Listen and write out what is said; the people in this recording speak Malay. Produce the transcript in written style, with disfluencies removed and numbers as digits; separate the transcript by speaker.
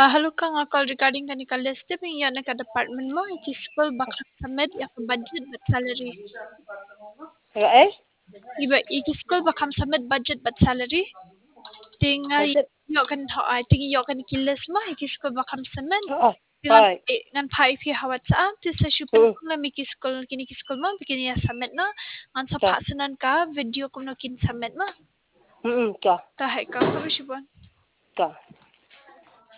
Speaker 1: Halo Kang, call regarding ka list ping ya ka department mo iki school bakal submit ya ka budget but salary.
Speaker 2: Eh?
Speaker 1: Iba iki school bakal submit budget but salary. Tinggal
Speaker 2: Budget?
Speaker 1: yo kan ay tinggal yo kan kilis mo iki school bakal submit.
Speaker 2: Oo.
Speaker 1: Dengan
Speaker 2: Hoy.
Speaker 1: ngan pai pi hawat sa ti sa shupin
Speaker 2: Mm.
Speaker 1: kung na miki school kini ki school mo bikini ya submit na ngan sa
Speaker 2: Ka.
Speaker 1: pasanan ka video kung no kin submit mo.
Speaker 2: Ka.
Speaker 1: Tahay ka ko shibon.
Speaker 2: Ka.